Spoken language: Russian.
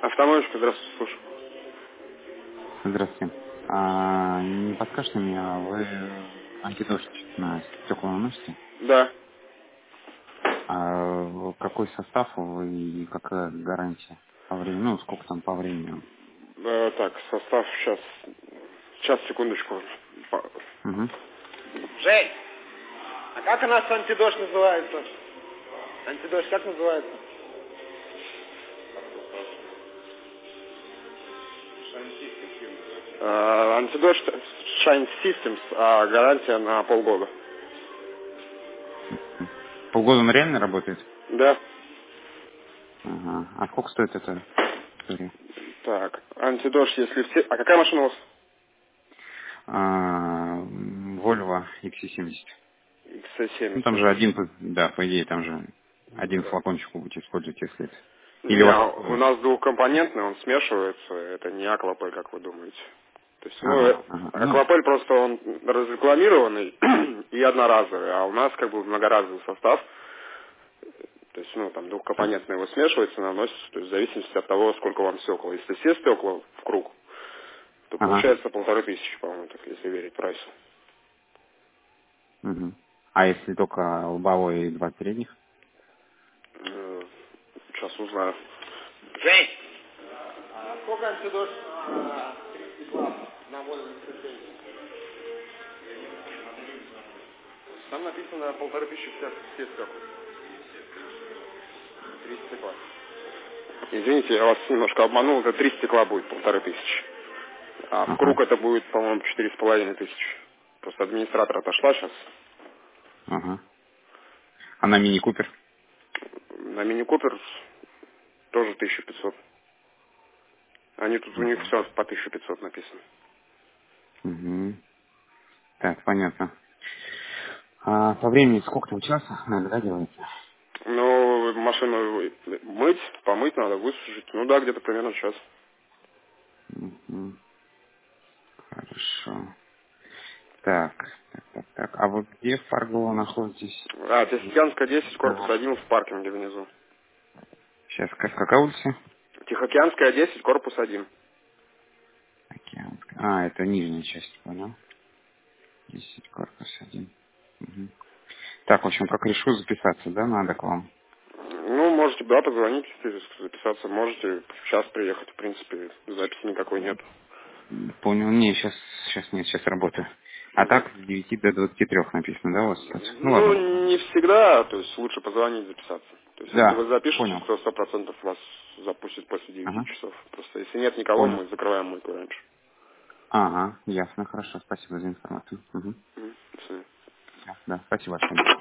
Автомойка, здравствуйте, слушаю. Здравствуйте. Не подскажете мне, вы антидождь на стекла наносите? Да. Какой состав вы и какая гарантия по времени? Ну, сколько там по времени? Так, состав сейчас. Сейчас, секундочку. Угу. Жень, а как у нас антидождь называется? Антидождь как называется? Антидождь Shine Systems, а гарантия на полгода. Полгода он реально работает? Да. Ага. А сколько стоит эта история? Так, антидождь, если все... А какая машина у вас? Volvo XC70. Ну, там XC70. же один, да, по идее, там же один флакончик вы будете использовать, если это. Или у Не, вас... у нас двухкомпонентный, он смешивается, это не аквапель, как вы думаете. То есть, Ага, ага. Ну, аквапель просто он разрекламированный и одноразовый, а у нас как бы многоразовый состав. То есть, там двухкомпонентный его смешивается, наносится, то есть в зависимости от того, сколько вам стекла. Если все стекла в круг, то ага. получается 1500, по-моему, так, если верить прайсу. Угу. А если только лобовой и два передних? Сейчас узнаю. Жень! А сколько антидождь на 30 класс на Volvo XC70? Там написано 1500 все стекла. 3 стекла. Извините, я вас немножко обманул, это 3 стекла будет 1500. А в Ага, круг это будет, по-моему, 4500. Просто администратор отошла сейчас. ага. А на Мини Купер? На Мини Купер тоже 1500. Они тут у них Угу. все по 1500 написано. Угу. Так, понятно. А по времени сколько-то часа надо, да, делаете? Ну, машину мыть, помыть надо, высушить. Ну да, где-то примерно час. Угу. Хорошо. Так. А вы где в Фарго находитесь? Тихоокеанская 10, корпус Ага. 1 в паркинге внизу. Сейчас какая улица? Тихоокеанская 10, корпус 1. Океанская. Это нижняя часть, понял? 10, корпус 1. Угу. Так, в общем, как решу записаться, да, надо к вам? Ну, можете, да, позвонить, записаться. Можете в час приехать, в принципе, записи никакой нет. Понял. Не, сейчас нет, сейчас работаю. А Мгм. так с 9 до 23 написано, да, у вас сейчас? Ну ладно. Ну, не всегда, то есть лучше позвонить, записаться. То есть если вы Да, запишетесь, понял. то 100% вас запустят после 9 Ага, часов. Просто если нет никого, понял. мы закрываем мойку раньше. Ага, ясно, хорошо, спасибо за информацию. Угу. Мгм. До свидания. Да, спасибо большое.